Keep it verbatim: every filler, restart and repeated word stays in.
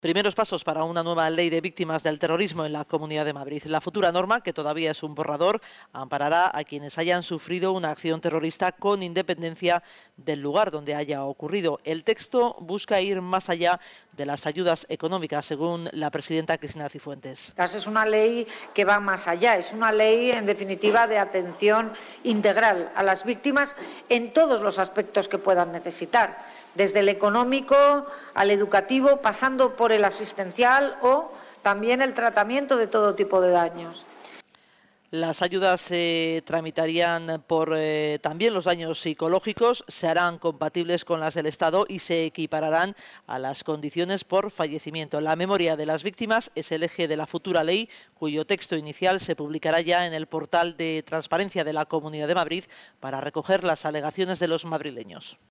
Primeros pasos para una nueva ley de víctimas del terrorismo en la Comunidad de Madrid. La futura norma, que todavía es un borrador, amparará a quienes hayan sufrido una acción terrorista con independencia del lugar donde haya ocurrido. El texto busca ir más allá de las ayudas económicas, según la presidenta Cristina Cifuentes. Es una ley que va más allá, es una ley, en definitiva, de atención integral a las víctimas en todos los aspectos que puedan necesitar, desde el económico al educativo, pasando por el asistencial o también el tratamiento de todo tipo de daños. Las ayudas se eh, tramitarían por eh, también los daños psicológicos, se harán compatibles con las del Estado y se equipararán a las condiciones por fallecimiento. La memoria de las víctimas es el eje de la futura ley, cuyo texto inicial se publicará ya en el portal de transparencia de la Comunidad de Madrid para recoger las alegaciones de los madrileños.